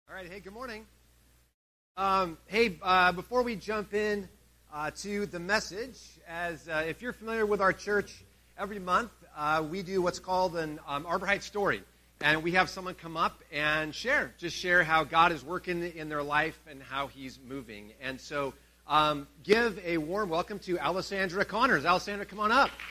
All right, hey, good morning. Before we jump in to the message, if you're familiar with our church, every month we do what's called an Arbor Heights story. And we have someone come up and share how God is working in their life and how he's moving. And so give a warm welcome to Alessandra Connors. Alessandra, come on up.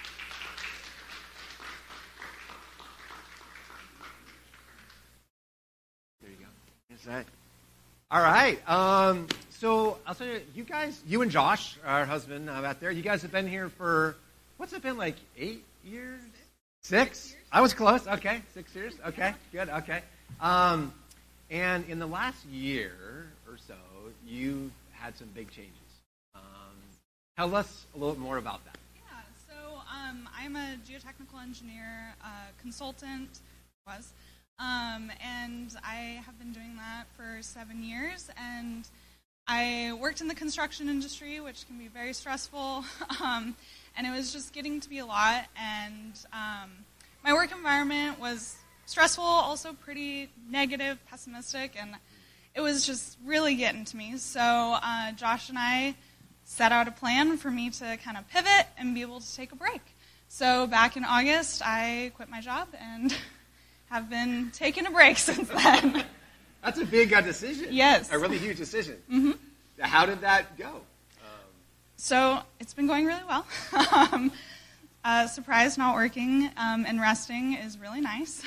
There you go. Is that? All right. So I'll tell you, you and Josh, our husband out there, you guys have been here for, what's it been, like 8 years? 6? I was close. Okay, 6 years. Okay, good. Okay. And in the last year or so, you've had some big changes. Tell us a little bit more about that. Yeah, so I'm a geotechnical engineer, consultant, and I have been doing that for 7 years, and I worked in the construction industry, which can be very stressful, and it was just getting to be a lot, and my work environment was stressful, also pretty negative, pessimistic, and it was just really getting to me. So Josh and I set out a plan for me to kind of pivot and be able to take a break. So back in August, I quit my job and have been taking a break since then. That's a big decision. Yes. A really huge decision. Mm-hmm. How did that go? So it's been going really well. Surprise, not working and resting is really nice.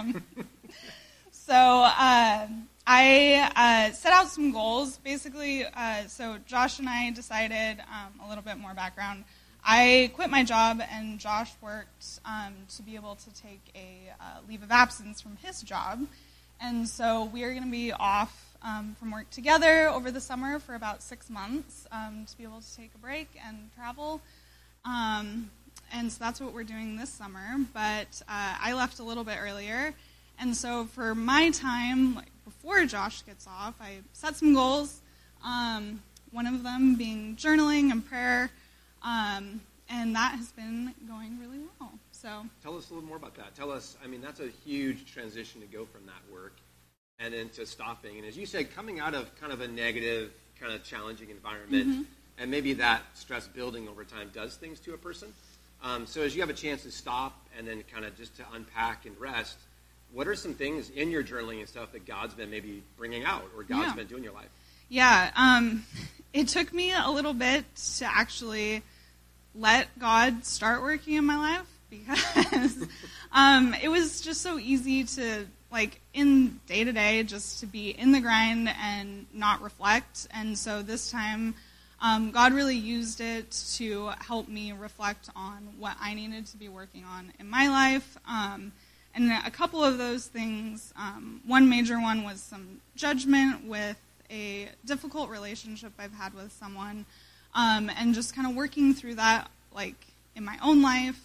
I set out some goals. Basically, so Josh and I decided, a little bit more background, I quit my job and Josh worked to be able to take a leave of absence from his job. And so we are going to be off from work together over the summer for about 6 months to be able to take a break and travel. And so that's what we're doing this summer. But I left a little bit earlier. And so for my time, before Josh gets off, I set some goals, one of them being journaling and prayer, and that has been going really well. So tell us a little more about that. Tell us, that's a huge transition to go from that work and into stopping. And as you said, coming out of kind of a negative, kind of challenging environment, mm-hmm. and maybe that stress building over time does things to a person. So as you have a chance to stop and then kind of just to unpack and rest, what are some things in your journaling and stuff that God's been maybe bringing out or God's been doing in your life? Yeah, it took me a little bit to actually let God start working in my life because it was just so easy to, in day-to-day, just to be in the grind and not reflect. And so this time, God really used it to help me reflect on what I needed to be working on in my life. And a couple of those things, one major one was some judgment with a difficult relationship I've had with someone, and just kind of working through that, in my own life,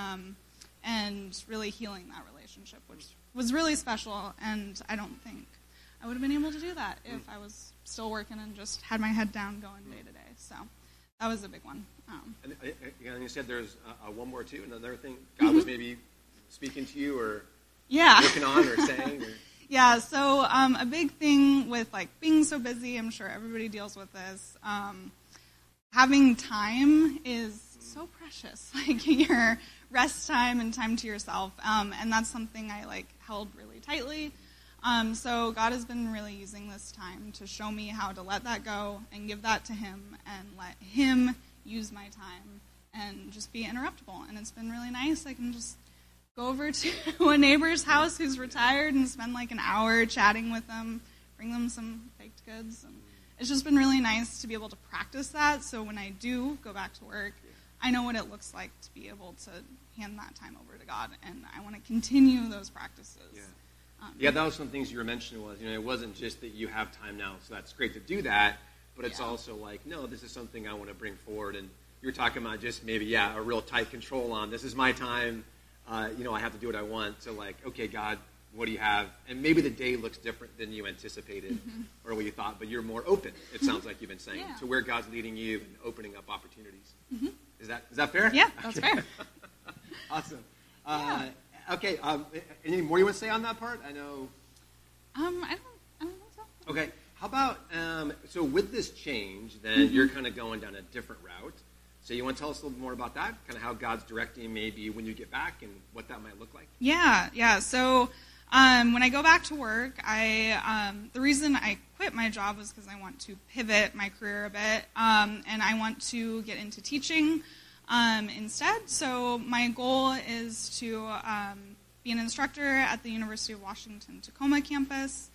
and really healing that relationship, which was really special, and I don't think I would have been able to do that if I was still working and just had my head down going day to day. So that was a big one. And you said there's one more too, another thing God was maybe speaking to you or working on or saying? Or? Yeah, so a big thing with being so busy, I'm sure everybody deals with this, having time is so precious, your rest time and time to yourself, and that's something I held really tightly. So God has been really using this time to show me how to let that go and give that to Him and let Him use my time and just be interruptible. And it's been really nice. I can just go over to a neighbor's house who's retired and spend an hour chatting with them, bring them some baked goods. And it's just been really nice to be able to practice that. So when I do go back to work, I know what it looks like to be able to hand that time over to God. And I want to continue those practices. Yeah, that was some things you were mentioning was, it wasn't just that you have time now, so that's great to do that, but it's also no, this is something I want to bring forward. And you're talking about just maybe, a real tight control on this is my time. I have to do what I want. So okay, God, what do you have? And maybe the day looks different than you anticipated mm-hmm. or what you thought, but you're more open, it sounds like you've been saying, to where God's leading you and opening up opportunities. Mm-hmm. Is that fair? Yeah, that's fair. Awesome. Okay, any more you want to say on that part? I know. I don't think so. Okay. How about, so with this change, then you're kind of going down a different route. So you want to tell us a little bit more about that? Kind of how God's directing maybe when you get back and what that might look like? Yeah. So when I go back to work, the reason I quit my job was because I want to pivot my career a bit, and I want to get into teaching instead. So my goal is to be an instructor at the University of Washington Tacoma campus.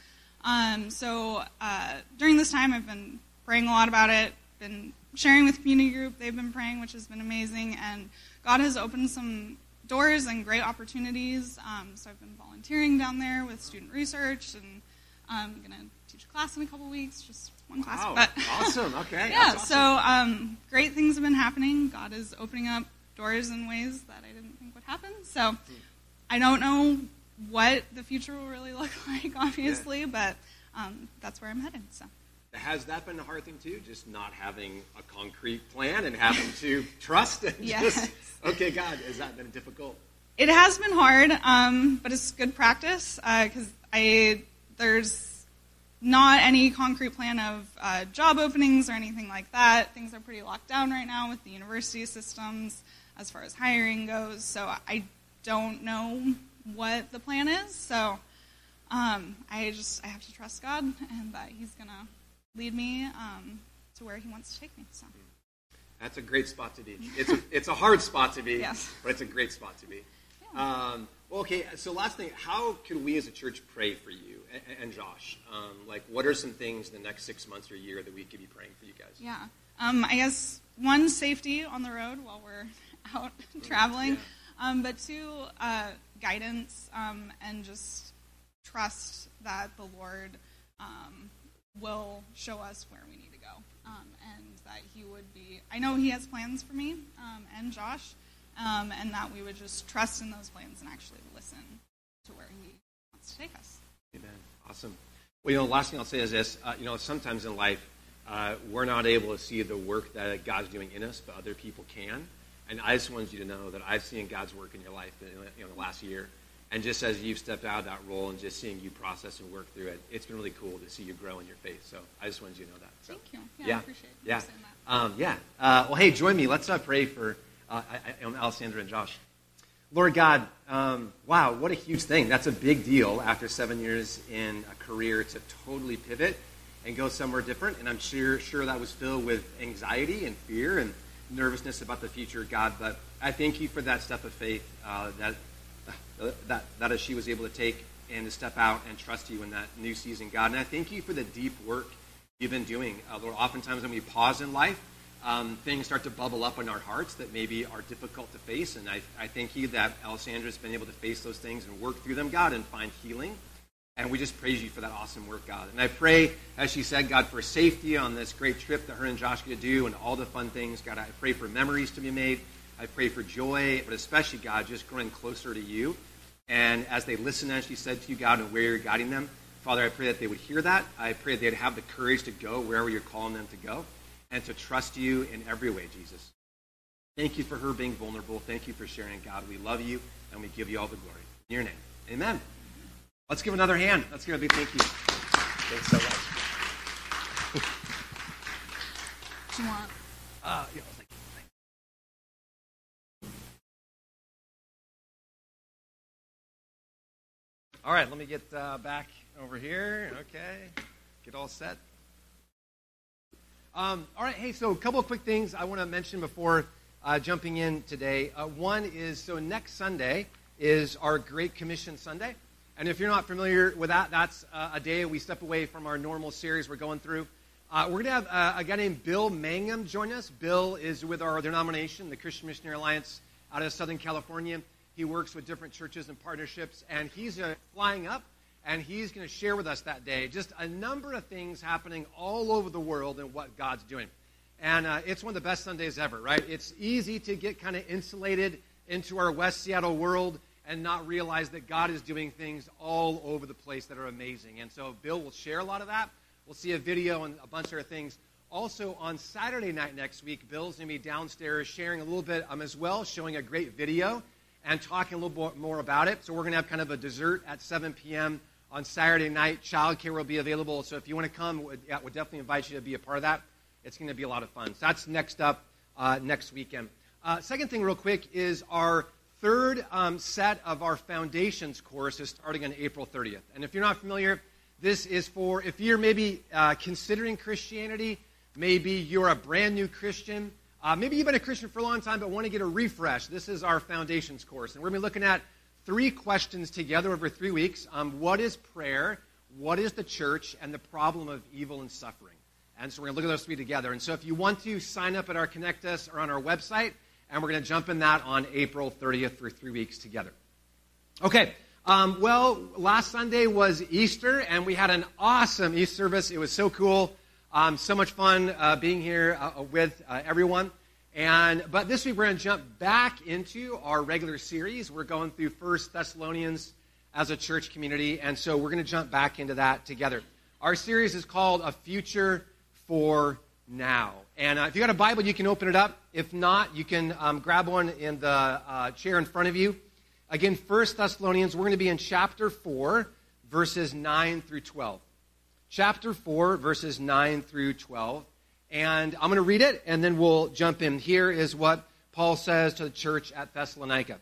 So during this time, I've been praying a lot about it, been sharing with community group. They've been praying, which has been amazing, and God has opened some doors and great opportunities. So I've been volunteering down there with student research, and I'm going to teach a class in a couple weeks, just one class. Wow, but awesome. Okay. Yeah, awesome. So great things have been happening. God is opening up doors in ways that I didn't think would happen. So I don't know what the future will really look like, obviously, but that's where I'm headed. So. Has that been a hard thing, too? Just not having a concrete plan and having to trust and Yes. Okay, God, has that been difficult? It has been hard, but it's good practice because there's not any concrete plan of job openings or anything like that. Things are pretty locked down right now with the university systems as far as hiring goes, so I don't know what the plan is. So I have to trust God and that He's going to lead me to where He wants to take me. So that's a great spot to be. It's a hard spot to be, yes. But it's a great spot to be. Yeah. Well, okay, so last thing, how could we as a church pray for you and Josh? What are some things in the next 6 months or a year that we could be praying for you guys? Yeah. I guess, one, safety on the road while we're out traveling, but two, guidance and just trust that the Lord will show us where we need to go, and that He would be, I know He has plans for me and Josh, and that we would just trust in those plans and actually listen to where He wants to take us. Amen. Awesome. Well, the last thing I'll say is this, sometimes in life, we're not able to see the work that God's doing in us, but other people can, and I just wanted you to know that I've seen God's work in your life in the last year. And just as you've stepped out of that role and just seeing you process and work through it, it's been really cool to see you grow in your faith. So I just wanted you to know that. So, thank you. Yeah, I appreciate you saying that. Well, hey, join me. Let's pray for Alessandra and Josh. Lord God, wow, what a huge thing. That's a big deal after 7 years in a career to totally pivot and go somewhere different. And I'm sure that was filled with anxiety and fear and nervousness about the future, God. But I thank you for that step of faith that she was able to take and to step out and trust you in that new season, God. And I thank you for the deep work you've been doing. Lord, oftentimes when we pause in life, things start to bubble up in our hearts that maybe are difficult to face. And I thank you that Alessandra's been able to face those things and work through them, God, and find healing. And we just praise you for that awesome work, God. And I pray, as she said, God, for safety on this great trip that her and Josh get to do and all the fun things. God, I pray for memories to be made. I pray for joy, but especially, God, just growing closer to you. And as they listen, as she said to you, God, and where you're guiding them, Father, I pray that they would hear that. I pray that they'd have the courage to go wherever you're calling them to go and to trust you in every way, Jesus. Thank you for her being vulnerable. Thank you for sharing, God. We love you, and we give you all the glory. In your name, amen. Let's give another hand. Let's give a big thank you. Thanks so much. Do you want? Yeah. All right, let me get back over here. Okay, get all set. All right, hey, so a couple of quick things I want to mention before jumping in today. One is, so next Sunday is our Great Commission Sunday. And if you're not familiar with that, that's a day we step away from our normal series we're going through. We're going to have a guy named Bill Mangum join us. Bill is with our denomination, the Christian Missionary Alliance out of Southern California. He works with different churches and partnerships, and he's flying up, and he's going to share with us that day just a number of things happening all over the world and what God's doing. And it's one of the best Sundays ever, right? It's easy to get kind of insulated into our West Seattle world and not realize that God is doing things all over the place that are amazing. And so Bill will share a lot of that. We'll see a video and a bunch of other things. Also, on Saturday night next week, Bill's going to be downstairs sharing a little bit as well, showing a great video and talking a little bit more about it. So we're going to have kind of a dessert at 7 p.m. on Saturday night. Childcare will be available. So if you want to come, we'll definitely invite you to be a part of that. It's going to be a lot of fun. So that's next up next weekend. Second thing real quick is our third set of our Foundations course is starting on April 30th. And if you're not familiar, this is for if you're maybe considering Christianity, maybe you're a brand new Christian, maybe you've been a Christian for a long time but want to get a refresh. This is our Foundations course. And we're going to be looking at 3 questions together over 3 weeks. What is prayer? What is the church? And the problem of evil and suffering. And so we're going to look at those 3 together. And so if you want to sign up at our Connect Us or on our website, and we're going to jump in that on April 30th for 3 weeks together. Okay, well, last Sunday was Easter, and we had an awesome Easter service. It was so cool. So much fun being here with everyone. But this week we're going to jump back into our regular series. We're going through 1 Thessalonians as a church community, and so we're going to jump back into that together. Our series is called A Future for Now. And if you got a Bible, you can open it up. If not, you can grab one in the chair in front of you. Again, 1 Thessalonians, we're going to be in chapter 4, verses 9 through 12. Chapter 4, verses 9 through 12. And I'm going to read it, and then we'll jump in. Here is what Paul says to the church at Thessalonica.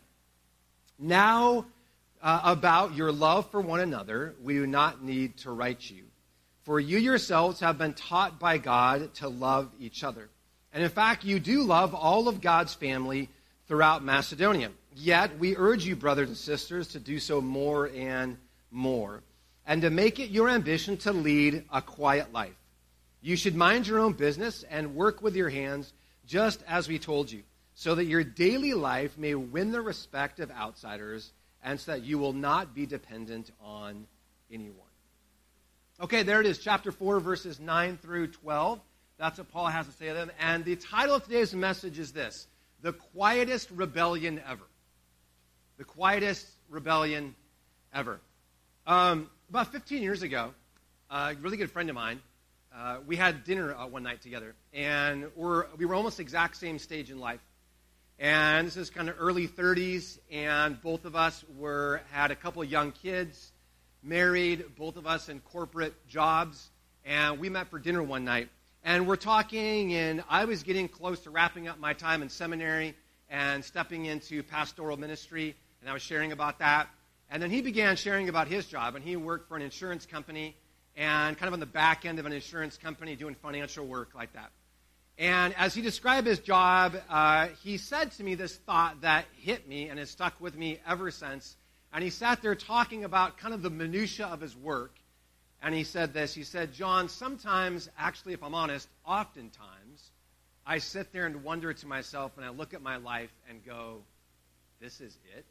Now, about your love for one another, we do not need to write you. For you yourselves have been taught by God to love each other. And in fact, you do love all of God's family throughout Macedonia. Yet, we urge you, brothers and sisters, to do so more and more, and to make it your ambition to lead a quiet life. You should mind your own business and work with your hands, just as we told you, so that your daily life may win the respect of outsiders, and so that you will not be dependent on anyone. Okay, there it is, chapter 4, verses 9 through 12. That's what Paul has to say to them. And the title of today's message is this: The Quietest Rebellion Ever. The quietest rebellion ever. About 15 years ago, a really good friend of mine, we had dinner one night together, and we were almost the exact same stage in life. And this is kind of early 30s, and both of us had a couple of young kids, married, both of us in corporate jobs, and we met for dinner one night. And we're talking, and I was getting close to wrapping up my time in seminary and stepping into pastoral ministry, and I was sharing about that. And then he began sharing about his job, and he worked for an insurance company, and kind of on the back end of an insurance company doing financial work like that. And as he described his job, he said to me this thought that hit me and has stuck with me ever since. And he sat there talking about kind of the minutia of his work. And he said this, he said, John, sometimes, actually, if I'm honest, oftentimes, I sit there and wonder to myself, and I look at my life and go, this is it?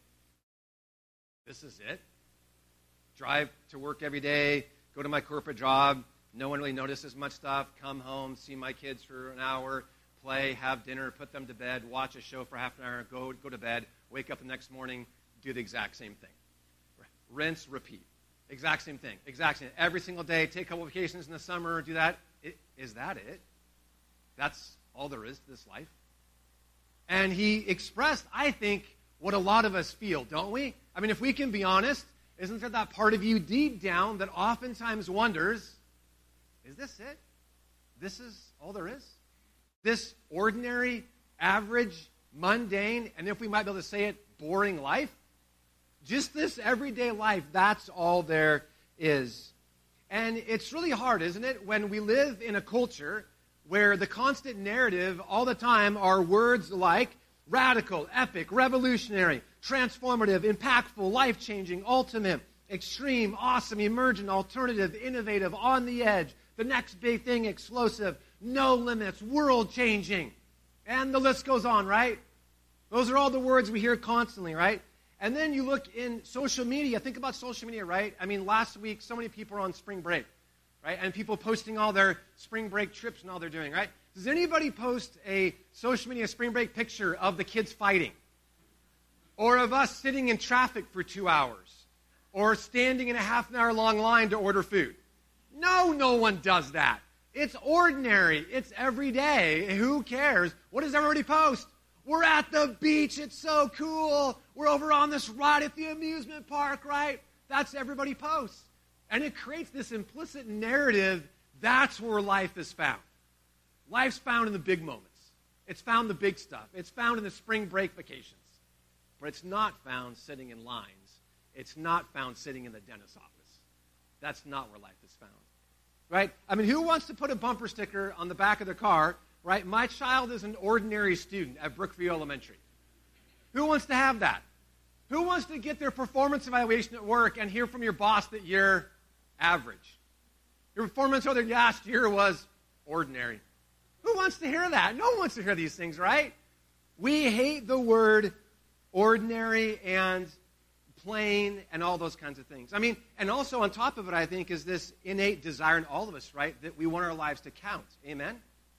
This is it? Drive to work every day, go to my corporate job, no one really notices much stuff, come home, see my kids for an hour, play, have dinner, put them to bed, watch a show for half an hour, go to bed, wake up the next morning, do the exact same thing. Rinse, repeat. Exact same thing. Exact same. Every single day, take a couple of vacations in the summer, do that. Is that it? That's all there is to this life? And he expressed, I think, what a lot of us feel, don't we? I mean, if we can be honest, isn't there that part of you deep down that oftentimes wonders, is this it? This is all there is? This ordinary, average, mundane, and if we might be able to say it, boring life? Just this everyday life, that's all there is. And it's really hard, isn't it, when we live in a culture where the constant narrative all the time are words like radical, epic, revolutionary, transformative, impactful, life-changing, ultimate, extreme, awesome, emergent, alternative, innovative, on the edge, the next big thing, explosive, no limits, world-changing. And the list goes on, right? Those are all the words we hear constantly, right? And then you look in social media. Think about social media, right? I mean, last week, so many people are on spring break, right? And people posting all their spring break trips and all they're doing, right? Does anybody post a social media spring break picture of the kids fighting? Or of us sitting in traffic for 2 hours? Or standing in a half-an-hour-long line to order food? No one does that. It's ordinary. It's every day. Who cares? What does everybody post? We're at the beach. It's so cool. We're over on this ride at the amusement park, right? That's everybody posts. And it creates this implicit narrative, that's where life is found. Life's found in the big moments. It's found in the big stuff. It's found in the spring break vacations. But it's not found sitting in lines. It's not found sitting in the dentist's office. That's not where life is found. Right? I mean, who wants to put a bumper sticker on the back of their car, right? My child is an ordinary student at Brookview Elementary. Who wants to have that? Who wants to get their performance evaluation at work and hear from your boss that you're average? Your performance over the last year was ordinary. Who wants to hear that? No one wants to hear these things, right? We hate the word ordinary and plain and all those kinds of things. I mean, and also on top of it, I think, is this innate desire in all of us, right, that we want our lives to count. Amen?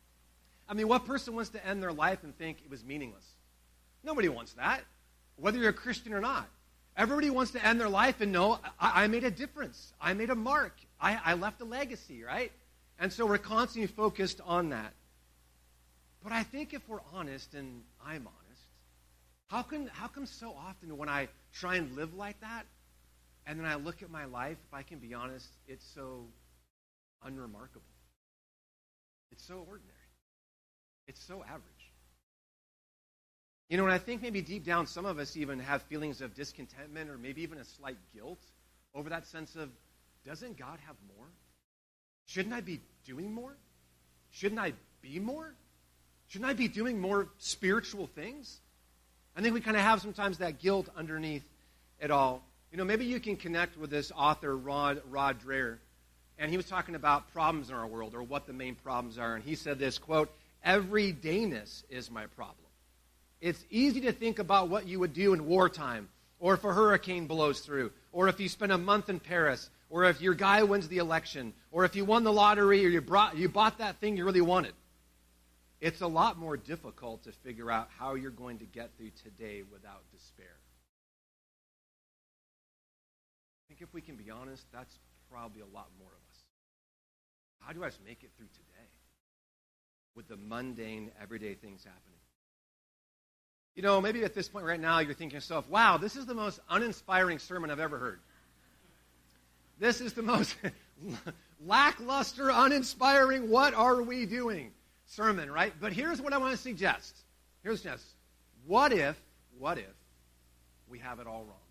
I mean, what person wants to end their life and think it was meaningless? Nobody wants that, whether you're a Christian or not. Everybody wants to end their life and know, I made a difference. I made a mark. I left a legacy, right? And so we're constantly focused on that. But I think if we're honest, and I'm honest, how come so often when I try and live like that, and then I look at my life, if I can be honest, it's so unremarkable. It's so ordinary. It's so average. You know, and I think maybe deep down some of us even have feelings of discontentment or maybe even a slight guilt over that sense of, doesn't God have more? Shouldn't I be doing more? Shouldn't I be more? Shouldn't I be doing more spiritual things? I think we kind of have sometimes that guilt underneath it all. You know, maybe you can connect with this author, Rod Dreher, and he was talking about problems in our world or what the main problems are, and he said this, quote, "Everydayness is my problem. It's easy to think about what you would do in wartime, or if a hurricane blows through, or if you spend a month in Paris, or if your guy wins the election, or if you won the lottery, or you bought that thing you really wanted. It's a lot more difficult to figure out how you're going to get through today without despair." I think if we can be honest, that's probably a lot more of us. How do I just make it through today with the mundane, everyday things happening? You know, maybe at this point right now, you're thinking to yourself, wow, this is the most uninspiring sermon I've ever heard. This is the most lackluster, uninspiring, what are we doing sermon, right? But here's what I want to suggest. What if we have it all wrong?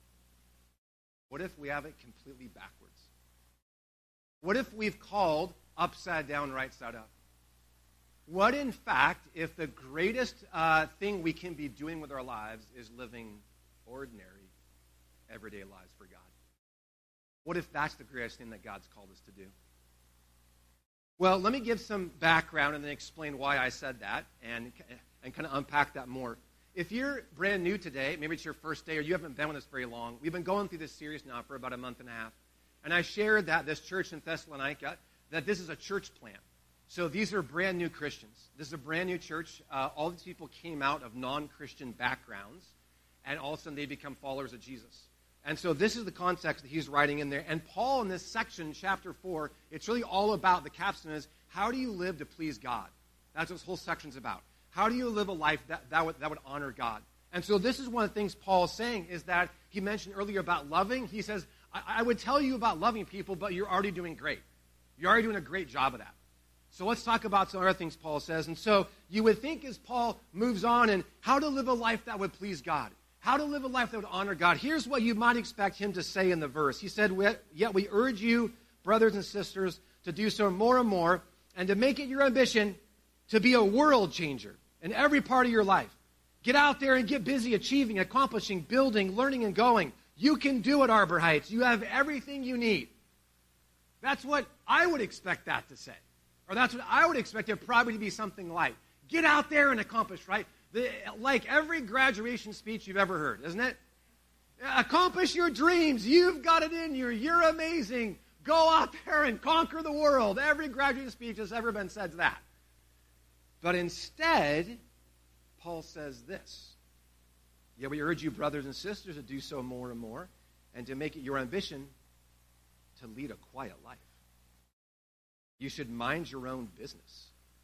What if we have it completely backwards? What if we've called upside down, right side up? What, in fact, if the greatest thing we can be doing with our lives is living ordinary, everyday lives for God? What if that's the greatest thing that God's called us to do? Well, let me give some background and then explain why I said that and kind of unpack that more. If you're brand new today, maybe it's your first day or you haven't been with us very long, we've been going through this series now for about a month and a half. And I shared that this church in Thessalonica, that this is a church plant. So these are brand new Christians. This is a brand new church. All these people came out of non-Christian backgrounds, and all of a sudden they become followers of Jesus. And so this is the context that he's writing in there. And Paul in this section, chapter 4, it's really all about, the capstone is, how do you live to please God? That's what this whole section's about. How do you live a life that would honor God? And so this is one of the things Paul is saying, is that he mentioned earlier about loving. He says, I would tell you about loving people, but you're already doing great. You're already doing a great job of that. So let's talk about some other things Paul says. And so you would think as Paul moves on and how to live a life that would please God, how to live a life that would honor God. Here's what you might expect him to say in the verse. He said, "Yet we urge you, brothers and sisters, to do so more and more, and to make it your ambition to be a world changer in every part of your life. Get out there and get busy achieving, accomplishing, building, learning, and going. You can do it, Arbor Heights. You have everything you need." That's what I would expect that to say. Or that's what I would expect it probably to be something like. Get out there and accomplish, right? Like every graduation speech you've ever heard, isn't it? Accomplish your dreams. You've got it in you. You're amazing. Go out there and conquer the world. Every graduation speech that's ever been said that. But instead, Paul says this. "Yet we urge you, brothers and sisters, to do so more and more, and to make it your ambition to lead a quiet life. You should mind your own business."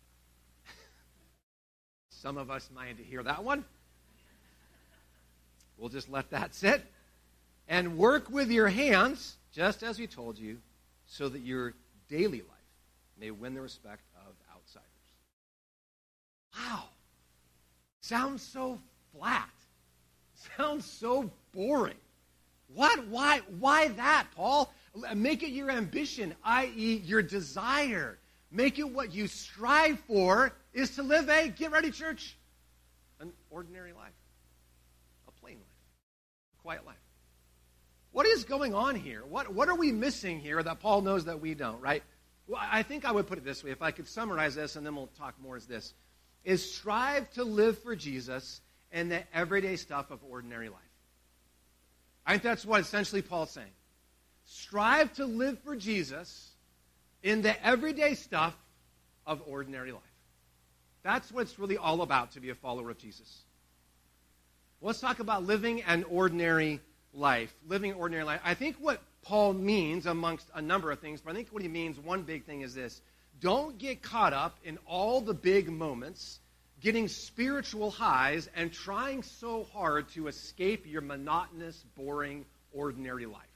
Some of us might hear that one. We'll just let that sit. "And work with your hands just as we told you, so that your daily life may win the respect of outsiders. Wow. Sounds so flat. Sounds so boring. What? Why that, Paul? Make it your ambition, i.e. your desire. Make it what you strive for is to live a, get ready, church, an ordinary life. A plain life. A quiet life. What is going on here? What are we missing here that Paul knows that we don't, right? Well, I think I would put it this way. If I could summarize this, and then we'll talk more, is strive to live for Jesus in the everyday stuff of ordinary life. I think that's what essentially Paul's saying. Strive to live for Jesus in the everyday stuff of ordinary life. That's what it's really all about to be a follower of Jesus. Let's talk about living an ordinary life. Living an ordinary life. I think what Paul means, amongst a number of things, but I think what he means, one big thing is this. Don't get caught up in all the big moments, getting spiritual highs, and trying so hard to escape your monotonous, boring, ordinary life.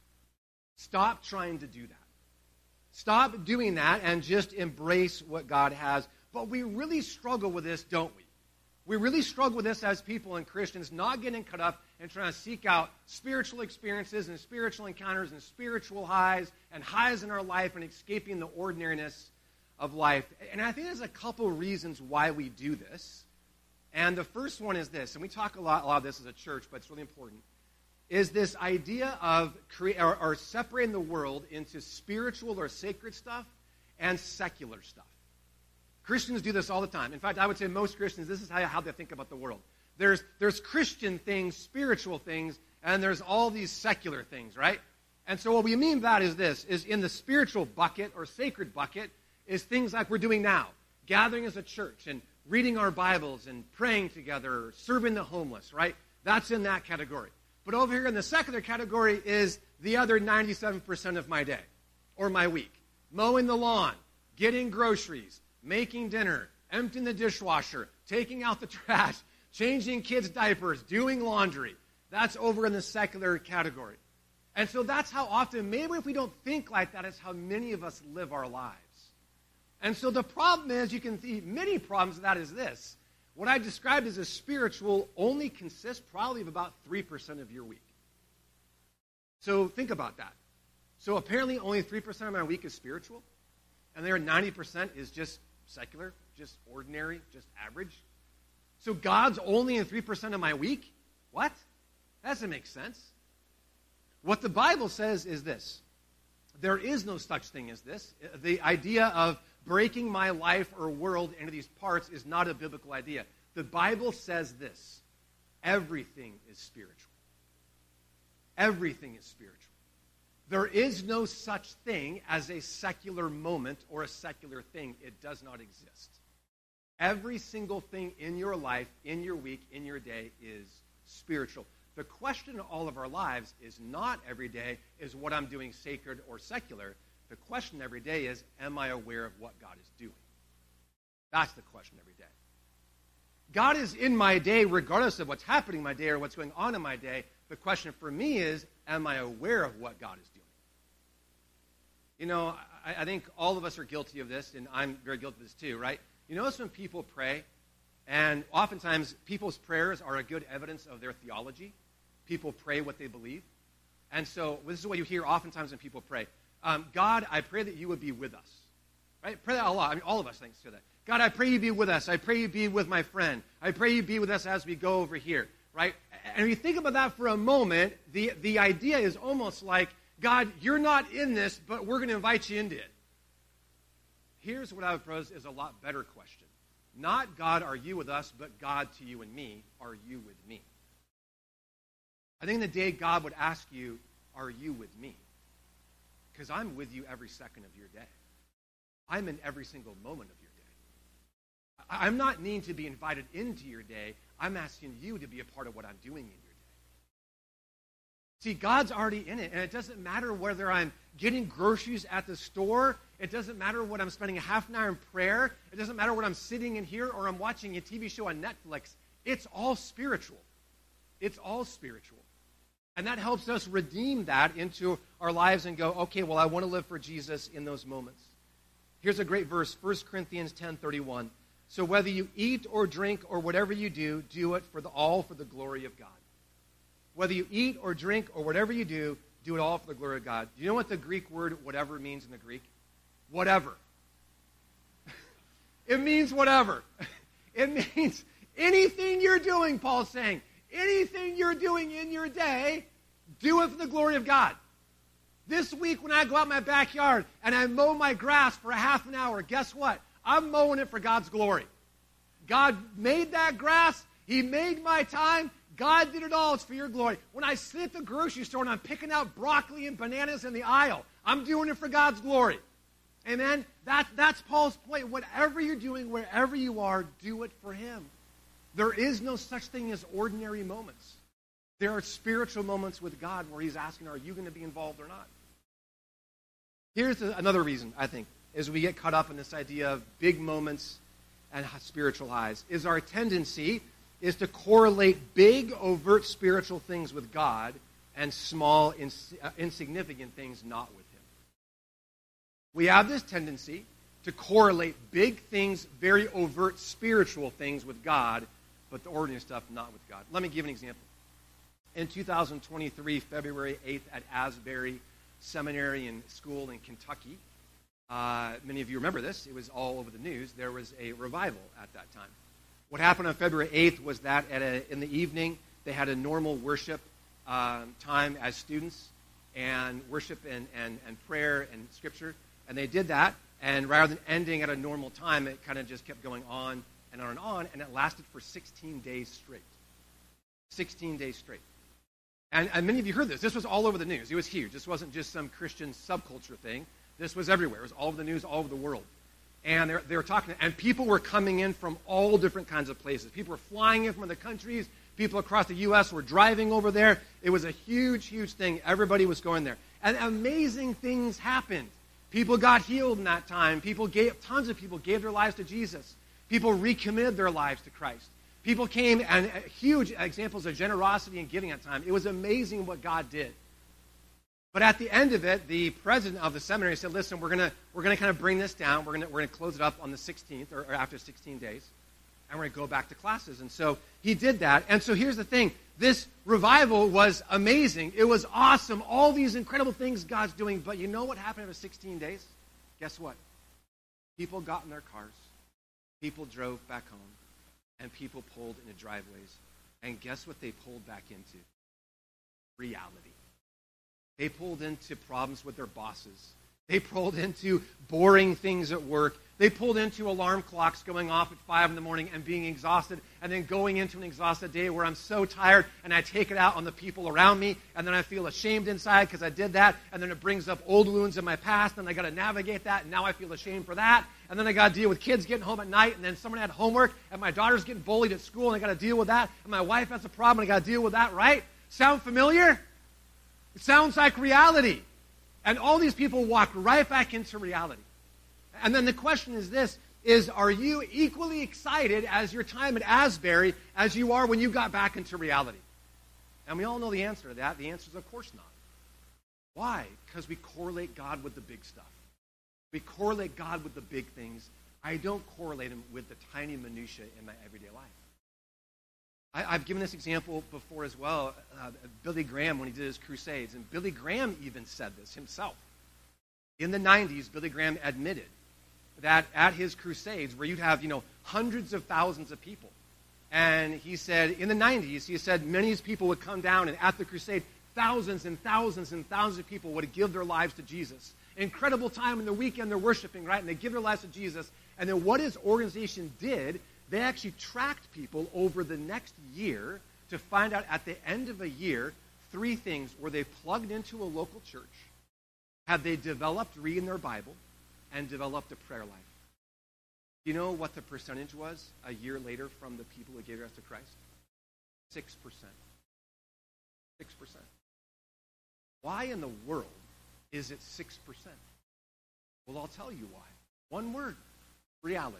Stop trying to do that. Stop doing that and just embrace what God has. But we really struggle with this, don't we? We really struggle with this as people and Christians, not getting caught up and trying to seek out spiritual experiences and spiritual encounters and spiritual highs and highs in our life and escaping the ordinariness of life. And I think there's a couple reasons why we do this. And the first one is this, and we talk a lot of this as a church, but it's really important, is this idea of or separating the world into spiritual or sacred stuff and secular stuff. Christians do this all the time. In fact, I would say most Christians, this is how they think about the world. There's Christian things, spiritual things, and there's all these secular things, right? And so what we mean by that is this, is in the spiritual bucket or sacred bucket is things like we're doing now, gathering as a church and reading our Bibles and praying together, serving the homeless, right? That's in that category. But over here in the secular category is the other 97% of my day or my week. Mowing the lawn, getting groceries, making dinner, emptying the dishwasher, taking out the trash, changing kids' diapers, doing laundry. That's over in the secular category. And so that's how often, maybe if we don't think like that, is how many of us live our lives. And so the problem is, you can see many problems of that is this. What I described as a spiritual only consists probably of about 3% of your week. So think about that. So apparently only 3% of my week is spiritual, and there 90% is just secular, just ordinary, just average. So God's only in 3% of my week? What? That doesn't make sense. What the Bible says is this. There is no such thing as this. The idea of breaking my life or world into these parts is not a biblical idea. The Bible says this. Everything is spiritual. Everything is spiritual. There is no such thing as a secular moment or a secular thing. It does not exist. Every single thing in your life, in your week, in your day is spiritual. The question in all of our lives is not every day, is what I'm doing sacred or secular. The question every day is, am I aware of what God is doing? That's the question every day. God is in my day regardless of what's happening in my day or what's going on in my day. The question for me is, am I aware of what God is doing? You know, I think all of us are guilty of this, and I'm very guilty of this too, right? You notice when people pray, and oftentimes people's prayers are a good evidence of their theology. People pray what they believe. And so this is what you hear oftentimes when people pray. God, I pray that you would be with us. Right? Pray that a lot. I mean, all of us think that. God, I pray you be with us. I pray you be with my friend. I pray you be with us as we go over here. Right? And if you think about that for a moment, the idea is almost like, God, you're not in this, but we're going to invite you into it. Here's what I would pose is a lot better question. Not, God, are you with us, but God, to you and me, are you with me? I think in the day God would ask you, are you with me? Because I'm with you every second of your day. I'm in every single moment of your day. I'm not needing to be invited into your day. I'm asking you to be a part of what I'm doing in your day. See, God's already in it, and it doesn't matter whether I'm getting groceries at the store. It doesn't matter what I'm spending a half an hour in prayer. It doesn't matter what I'm sitting in here or I'm watching a TV show on Netflix. It's all spiritual. It's all spiritual. And that helps us redeem that into our lives and go, okay, well, I want to live for Jesus in those moments. Here's a great verse, 1 Corinthians 10:31. So whether you eat or drink or whatever you do, do it all for the glory of God. Whether you eat or drink or whatever you do it all for the glory of God. Do you know what the Greek word whatever means in the Greek? Whatever. It means whatever. It means anything you're doing, Paul's saying. Anything you're doing in your day, do it for the glory of God. This week when I go out in my backyard and I mow my grass for a half an hour, guess what? I'm mowing it for God's glory. God made that grass. He made my time. God did it all. It's for your glory. When I sit at the grocery store and I'm picking out broccoli and bananas in the aisle, I'm doing it for God's glory. Amen? That's Paul's point. Whatever you're doing, wherever you are, do it for Him. There is no such thing as ordinary moments. There are spiritual moments with God where He's asking, are you going to be involved or not? Here's another reason, I think, is we get caught up in this idea of big moments and spiritual highs, is our tendency is to correlate big, overt spiritual things with God and small, insignificant things not with Him. We have this tendency to correlate big things, very overt spiritual things with God, but the ordinary stuff not with God. Let me give an example. In 2023, February 8th, at Asbury Seminary and School in Kentucky, many of you remember this. It was all over the news. There was a revival at that time. What happened on February 8th was that in the evening, they had a normal worship time as students, and worship and prayer and scripture. And they did that, and rather than ending at a normal time, it kind of just kept going on and on and on, and it lasted for 16 days straight. 16 days straight. And many of you heard this. This was all over the news. It was huge. This wasn't just some Christian subculture thing. This was everywhere. It was all over the news, all over the world. And they were talking, and people were coming in from all different kinds of places. People were flying in from other countries. People across the U.S. were driving over there. It was a huge, huge thing. Everybody was going there. And amazing things happened. People got healed in that time. Tons of people gave their lives to Jesus. People recommitted their lives to Christ. People came, and huge examples of generosity and giving at that time. It was amazing what God did. But at the end of it, the president of the seminary said, listen, we're gonna kind of bring this down. We're gonna close it up on the 16th, or after 16 days, and we're going to go back to classes. And so he did that. And so here's the thing. This revival was amazing. It was awesome. All these incredible things God's doing. But you know what happened after 16 days? Guess what? People got in their cars. People drove back home. And people pulled into driveways. And guess what they pulled back into? Reality. They pulled into problems with their bosses. They pulled into boring things at work. They pulled into alarm clocks going off at 5 in the morning and being exhausted, and then going into an exhausted day where I'm so tired, and I take it out on the people around me, and then I feel ashamed inside because I did that, and then it brings up old wounds in my past, and I got to navigate that, and now I feel ashamed for that, and then I got to deal with kids getting home at night, and then someone had homework, and my daughter's getting bullied at school, and I got to deal with that, and my wife has a problem, and I got to deal with that, right? Sound familiar? It sounds like reality. And all these people walked right back into reality. And then the question is this, are you equally excited as your time at Asbury as you are when you got back into reality? And we all know the answer to that. The answer is, of course not. Why? Because we correlate God with the big stuff. We correlate God with the big things. I don't correlate Him with the tiny minutiae in my everyday life. I've given this example before as well. Billy Graham, when he did his crusades, and Billy Graham even said this himself. In the 90s, Billy Graham admitted that at his crusades, where you'd have, hundreds of thousands of people, and he said, in the 90s, he said many people would come down, and at the crusade, thousands and thousands and thousands of people would give their lives to Jesus. Incredible time in the weekend, they're worshiping, right? And they give their lives to Jesus. And then what his organization did, they actually tracked people over the next year to find out at the end of a year 3 things. Were they plugged into a local church? Had they developed reading their Bible and developed a prayer life? Do you know what the percentage was a year later from the people who gave their lives to Christ? 6%. 6%. Why in the world is it 6%? Well, I'll tell you why. One word: reality.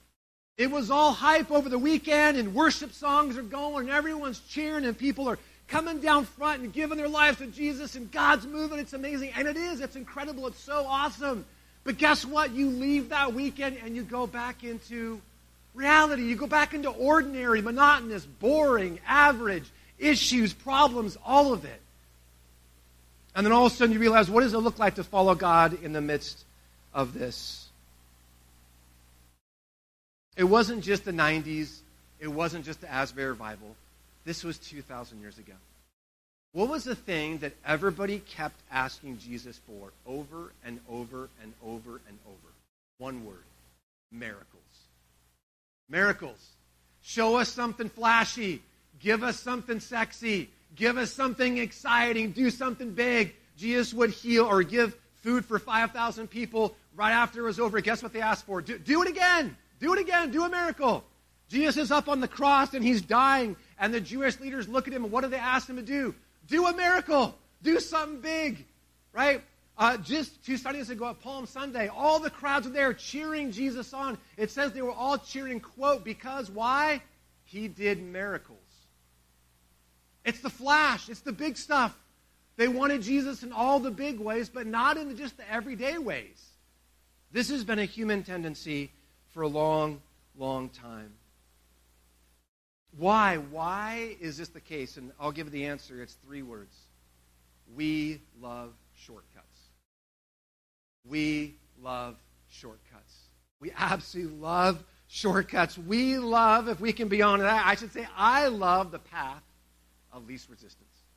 It was all hype over the weekend, and worship songs are going, and everyone's cheering, and people are coming down front and giving their lives to Jesus, and God's moving. It's amazing. And it is. It's incredible. It's so awesome. But guess what? You leave that weekend and you go back into reality. You go back into ordinary, monotonous, boring, average issues, problems, all of it. And then all of a sudden you realize, what does it look like to follow God in the midst of this? It wasn't just the 90s. It wasn't just the Asbury Revival. This was 2,000 years ago. What was the thing that everybody kept asking Jesus for over and over and over and over? One word: miracles. Miracles. Show us something flashy. Give us something sexy. Give us something exciting. Do something big. Jesus would heal or give food for 5,000 people right after it was over. Guess what they asked for? Do it again. Do it again. Do a miracle. Jesus is up on the cross and he's dying, and the Jewish leaders look at him, and what do they ask him to do? Do a miracle. Do something big, right? Just 2 Sundays ago at Palm Sunday, all the crowds were there cheering Jesus on. It says they were all cheering, quote, because why? He did miracles. It's the flash. It's the big stuff. They wanted Jesus in all the big ways, but not in just the everyday ways. This has been a human tendency for a long, long time. Why? Why is this the case? And I'll give you the answer. It's 3 words. We love shortcuts. We love shortcuts. We absolutely love shortcuts. We love, if we can be on that, I should say, I love the path of least resistance.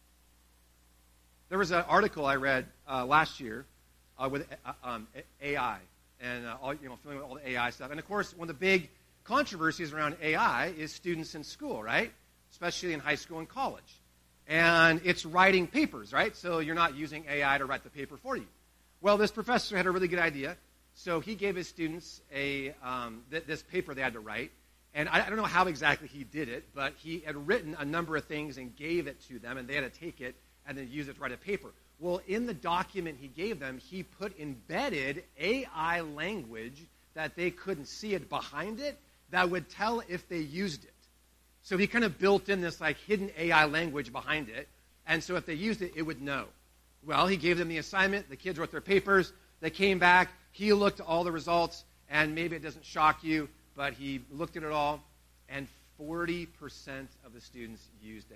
There was an article I read last year with AI, and familiar with all the AI stuff. And of course, one of the big controversies around AI is students in school, right? Especially in high school and college. And it's writing papers, right? So you're not using AI to write the paper for you. Well, this professor had a really good idea. So he gave his students this paper they had to write. And I don't know how exactly he did it, but he had written a number of things and gave it to them, and they had to take it and then use it to write a paper. Well, in the document he gave them, he put embedded AI language that they couldn't see it behind it that would tell if they used it. So he kind of built in this like hidden AI language behind it, and so if they used it, it would know. Well, he gave them the assignment. The kids wrote their papers. They came back. He looked at all the results, and maybe it doesn't shock you, but he looked at it all, and 40% of the students used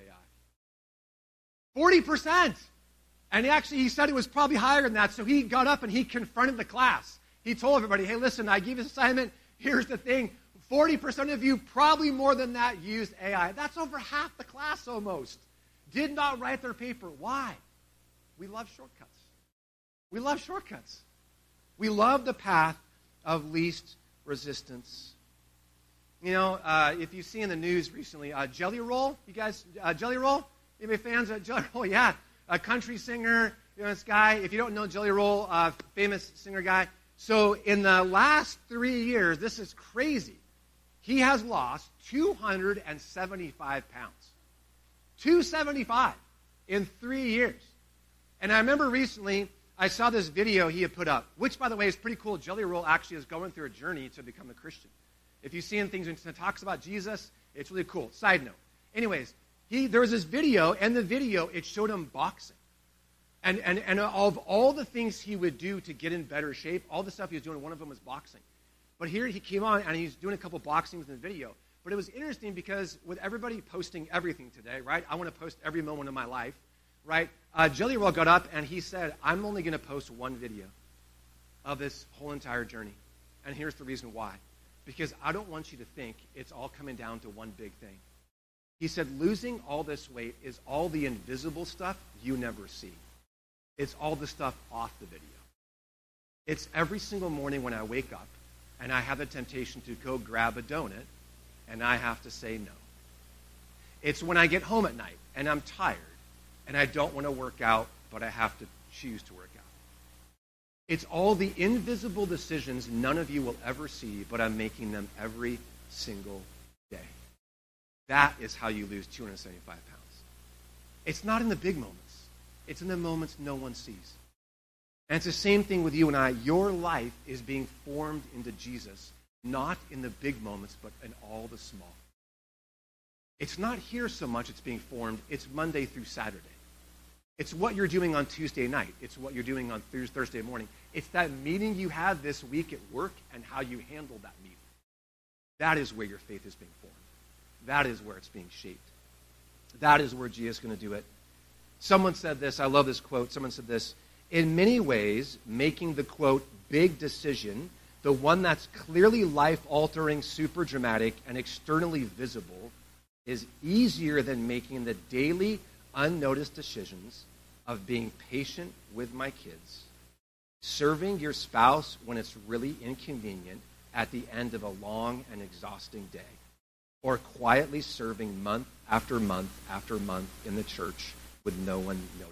AI. 40%! And he said it was probably higher than that, so he got up and he confronted the class. He told everybody, hey, listen, I gave you this assignment. Here's the thing. 40% of you, probably more than that, used AI. That's over half the class almost. Did not write their paper. Why? We love shortcuts. We love shortcuts. We love the path of least resistance. You know, if you see in the news recently, Jelly Roll, you guys, Jelly Roll? Anybody fans of Jelly Roll? Yeah, a country singer, this guy. If you don't know Jelly Roll, famous singer guy. So in the last 3 years, this is crazy. He has lost 275 pounds. 275 in 3 years. And I remember recently, I saw this video he had put up, which, by the way, is pretty cool. Jelly Roll actually is going through a journey to become a Christian. If you see in things when he talks about Jesus, it's really cool. Side note. Anyways, there was this video, and the video, it showed him boxing. And of all the things he would do to get in better shape, all the stuff he was doing, one of them was boxing. But here he came on, and he's doing a couple boxings in the video. But it was interesting because with everybody posting everything today, right? I want to post every moment of my life, right? Jelly Roll got up, and he said, I'm only going to post one video of this whole entire journey. And here's the reason why. Because I don't want you to think it's all coming down to one big thing. He said, losing all this weight is all the invisible stuff you never see. It's all the stuff off the video. It's every single morning when I wake up, and I have the temptation to go grab a donut, and I have to say no. It's when I get home at night, and I'm tired, and I don't want to work out, but I have to choose to work out. It's all the invisible decisions none of you will ever see, but I'm making them every single day. That is how you lose 275 pounds. It's not in the big moments. It's in the moments no one sees. And it's the same thing with you and I. Your life is being formed into Jesus, not in the big moments, but in all the small. It's not here so much it's being formed. It's Monday through Saturday. It's what you're doing on Tuesday night. It's what you're doing on Thursday morning. It's that meeting you had this week at work and how you handle that meeting. That is where your faith is being formed. That is where it's being shaped. That is where Jesus is going to do it. Someone said this. I love this quote. Someone said this. In many ways, making the, quote, big decision, the one that's clearly life-altering, super dramatic, and externally visible, is easier than making the daily, unnoticed decisions of being patient with my kids, serving your spouse when it's really inconvenient at the end of a long and exhausting day, or quietly serving month after month after month in the church with no one noticing.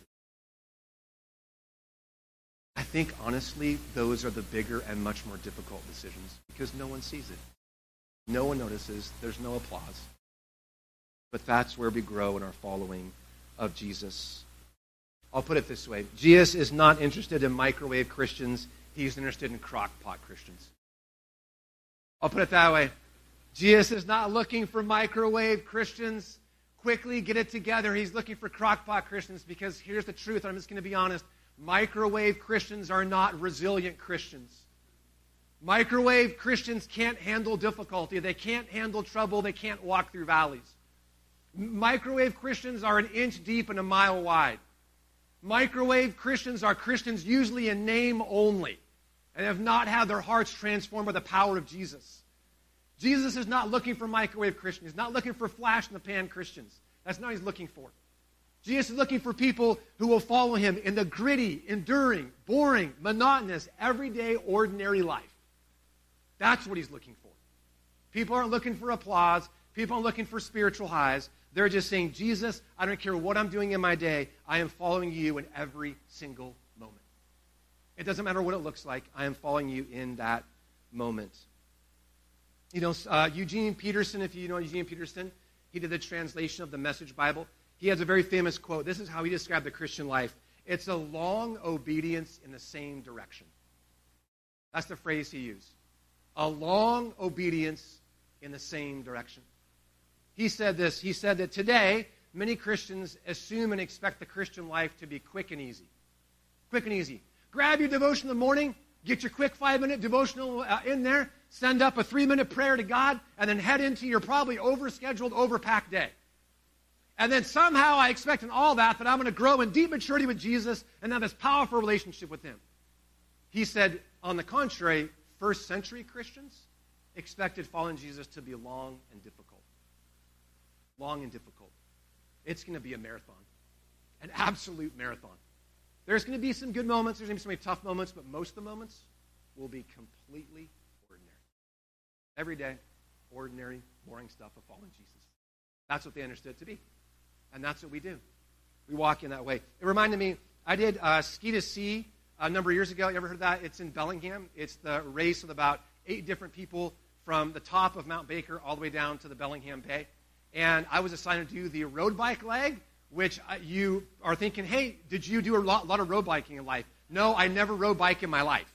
I think, honestly, those are the bigger and much more difficult decisions because no one sees it. No one notices. There's no applause. But that's where we grow in our following of Jesus. I'll put it this way. Jesus is not interested in microwave Christians. He's interested in crock-pot Christians. I'll put it that way. Jesus is not looking for microwave Christians. Quickly get it together. He's looking for crock-pot Christians because here's the truth. I'm just going to be honest. Microwave Christians are not resilient Christians. Microwave Christians can't handle difficulty. They can't handle trouble. They can't walk through valleys. Microwave Christians are an inch deep and a mile wide. Microwave Christians are Christians usually in name only and have not had their hearts transformed by the power of Jesus. Jesus is not looking for microwave Christians. He's not looking for flash-in-the-pan Christians. That's not what he's looking for. Jesus is looking for people who will follow him in the gritty, enduring, boring, monotonous, everyday, ordinary life. That's what he's looking for. People aren't looking for applause. People aren't looking for spiritual highs. They're just saying, Jesus, I don't care what I'm doing in my day. I am following you in every single moment. It doesn't matter what it looks like. I am following you in that moment. You know, Eugene Peterson, if you know Eugene Peterson, he did the translation of the Message Bible. He has a very famous quote. This is how he described the Christian life. It's a long obedience in the same direction. That's the phrase he used. A long obedience in the same direction. He said this. He said that today, many Christians assume and expect the Christian life to be quick and easy. Quick and easy. Grab your devotion in the morning, get your quick 5-minute devotional in there, send up a 3-minute prayer to God, and then head into your probably overscheduled, overpacked day. And then somehow I expect in all that I'm going to grow in deep maturity with Jesus and have this powerful relationship with him. He said, on the contrary, first century Christians expected following Jesus to be long and difficult. Long and difficult. It's going to be a marathon. An absolute marathon. There's going to be some good moments. There's going to be some tough moments, but most of the moments will be completely ordinary. Every day, ordinary, boring stuff of following Jesus. That's what they understood it to be. And that's what we do. We walk in that way. It reminded me, I did Ski to Sea a number of years ago. You ever heard of that? It's in Bellingham. It's the race with about 8 different people from the top of Mount Baker all the way down to the Bellingham Bay. And I was assigned to do the road bike leg, which you are thinking, hey, did you do a lot of road biking in life? No, I never rode bike in my life.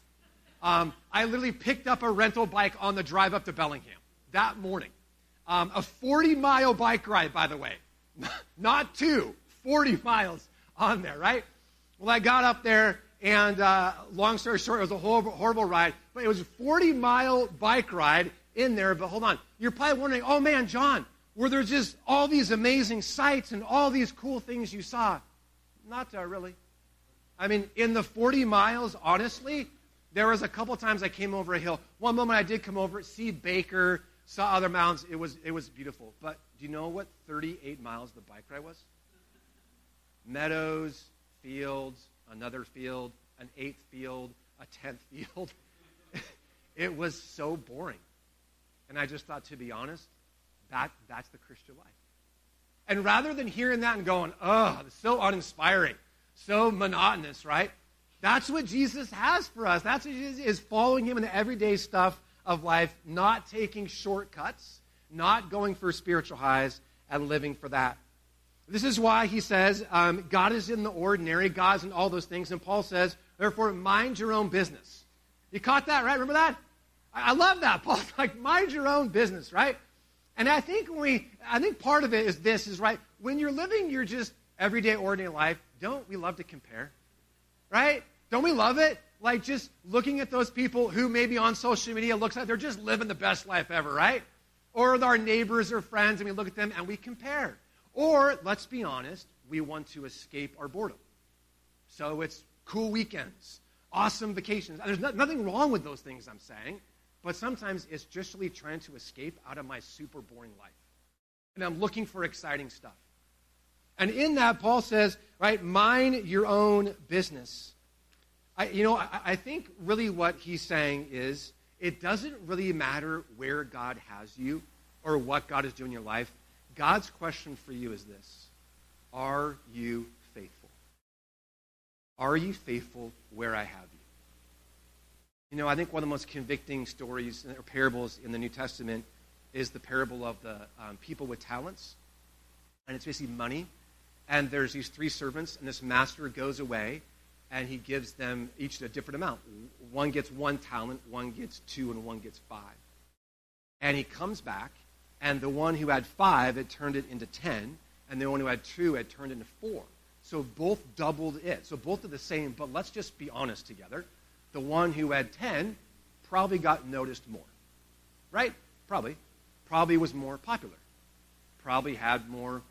I literally picked up a rental bike on the drive up to Bellingham that morning. A 40-mile bike ride, by the way. Not 2, 40 miles on there, right? Well, I got up there, and long story short, it was a horrible ride. But it was a 40-mile bike ride in there. But hold on. You're probably wondering, oh, man, John, were there just all these amazing sights and all these cool things you saw? Not really. I mean, in the 40 miles, honestly, there was a couple times I came over a hill. One moment I did come over it, see Baker, saw other mountains. It was beautiful. But do you know what 38 miles the bike ride was? Meadows, fields, another field, an 8th field, a 10th field. It was so boring. And I just thought, to be honest, that's the Christian life. And rather than hearing that and going, oh, it's so uninspiring, so monotonous, right? That's what Jesus has for us. That's what Jesus is, following him in the everyday stuff of life, not taking shortcuts, not going for spiritual highs, and living for that. This is why he says, God is in the ordinary, God's in all those things, and Paul says, therefore, mind your own business. You caught that, right? Remember that? I love that. Paul's like, mind your own business, right? And I think part of it is this, is right, when you're living your just everyday, ordinary life, don't we love to compare? Right? Don't we love it? Like just looking at those people who maybe on social media looks like they're just living the best life ever, right? Or with our neighbors or friends, and we look at them and we compare. Or, let's be honest, we want to escape our boredom. So it's cool weekends, awesome vacations. There's nothing wrong with those things I'm saying, but sometimes it's just really trying to escape out of my super boring life. And I'm looking for exciting stuff. And in that, Paul says, right, mind your own business. I think really what he's saying is it doesn't really matter where God has you or what God is doing in your life. God's question for you is this: are you faithful? Are you faithful where I have you? I think one of the most convicting stories or parables in the New Testament is the parable of the people with talents. And it's basically money. And there's these 3 servants, and this master goes away, and he gives them each a different amount. One gets 1 talent, one gets 2, and one gets 5. And he comes back, and the one who had 5 had turned it into 10, and the one who had 2 had turned it into 4. So both doubled it. So both are the same, but let's just be honest together. The one who had 10 probably got noticed more. Right? Probably. Probably was more popular. Probably had more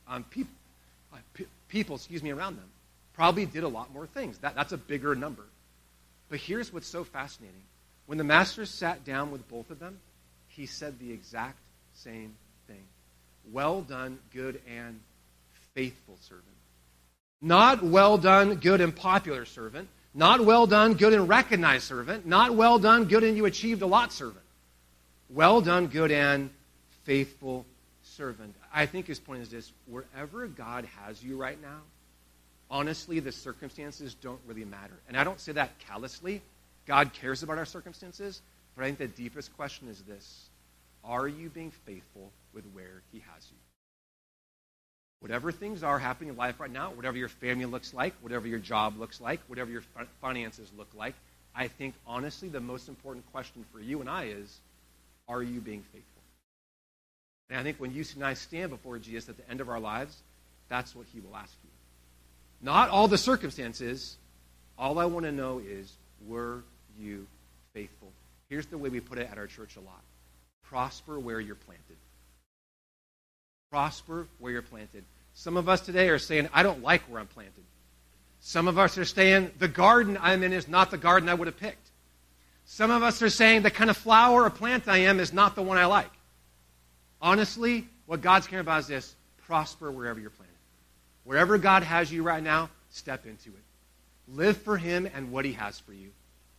people around them. Probably did a lot more things. That's a bigger number. But here's what's so fascinating. When the master sat down with both of them, he said the exact same thing. Well done, good and faithful servant. Not well done, good and popular servant. Not well done, good and recognized servant. Not well done, good and you achieved a lot servant. Well done, good and faithful servant. I think his point is this: wherever God has you right now, honestly, the circumstances don't really matter. And I don't say that callously. God cares about our circumstances. But I think the deepest question is this: are you being faithful with where he has you? Whatever things are happening in life right now, whatever your family looks like, whatever your job looks like, whatever your finances look like, I think, honestly, the most important question for you and I is, are you being faithful? And I think when you and I stand before Jesus at the end of our lives, that's what he will ask you. Not all the circumstances. All I want to know is, were you faithful? Here's the way we put it at our church a lot. Prosper where you're planted. Prosper where you're planted. Some of us today are saying, I don't like where I'm planted. Some of us are saying, the garden I'm in is not the garden I would have picked. Some of us are saying, the kind of flower or plant I am is not the one I like. Honestly, what God's caring about is this: prosper wherever you're planted. Wherever God has you right now, step into it. Live for him and what he has for you.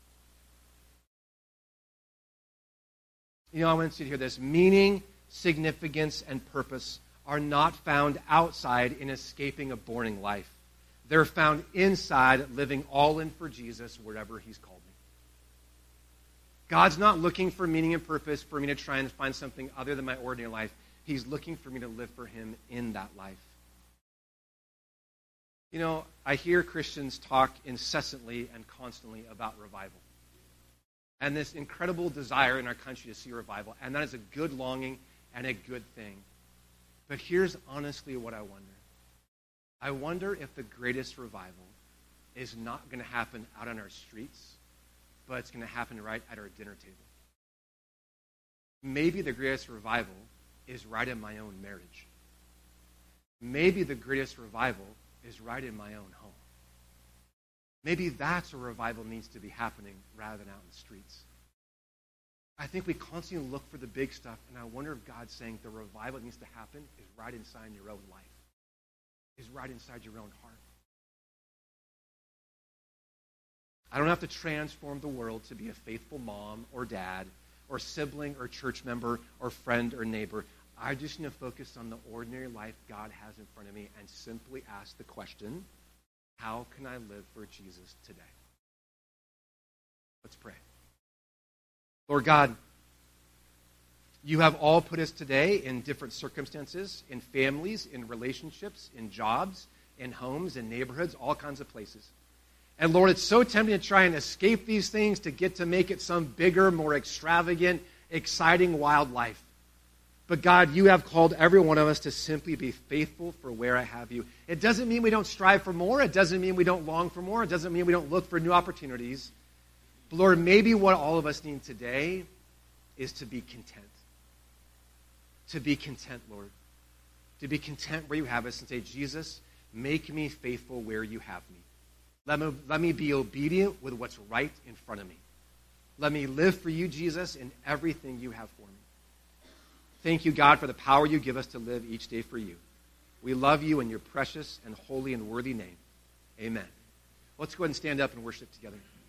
I want you to hear this. Meaning, significance, and purpose are not found outside in escaping a boring life. They're found inside, living all in for Jesus wherever he's called me. God's not looking for meaning and purpose for me to try and find something other than my ordinary life. He's looking for me to live for him in that life. I hear Christians talk incessantly and constantly about revival. And this incredible desire in our country to see revival. And that is a good longing and a good thing. But here's honestly what I wonder. I wonder if the greatest revival is not going to happen out on our streets, but it's going to happen right at our dinner table. Maybe the greatest revival is right in my own marriage. Maybe the greatest revival is right in my own home. Maybe that's where revival needs to be happening rather than out in the streets. I think we constantly look for the big stuff, and I wonder if God's saying the revival that needs to happen is right inside your own life, is right inside your own heart. I don't have to transform the world to be a faithful mom or dad or sibling or church member or friend or neighbor. I just need to focus on the ordinary life God has in front of me and simply ask the question, how can I live for Jesus today? Let's pray. Lord God, you have all put us today in different circumstances, in families, in relationships, in jobs, in homes, in neighborhoods, all kinds of places. And Lord, it's so tempting to try and escape these things to get to make it some bigger, more extravagant, exciting, wild life. But God, you have called every one of us to simply be faithful for where I have you. It doesn't mean we don't strive for more. It doesn't mean we don't long for more. It doesn't mean we don't look for new opportunities. But Lord, maybe what all of us need today is to be content. To be content, Lord. To be content where you have us and say, Jesus, make me faithful where you have me. Let me be obedient with what's right in front of me. Let me live for you, Jesus, in everything you have for me. Thank you, God, for the power you give us to live each day for you. We love you in your precious and holy and worthy name. Amen. Let's go ahead and stand up and worship together.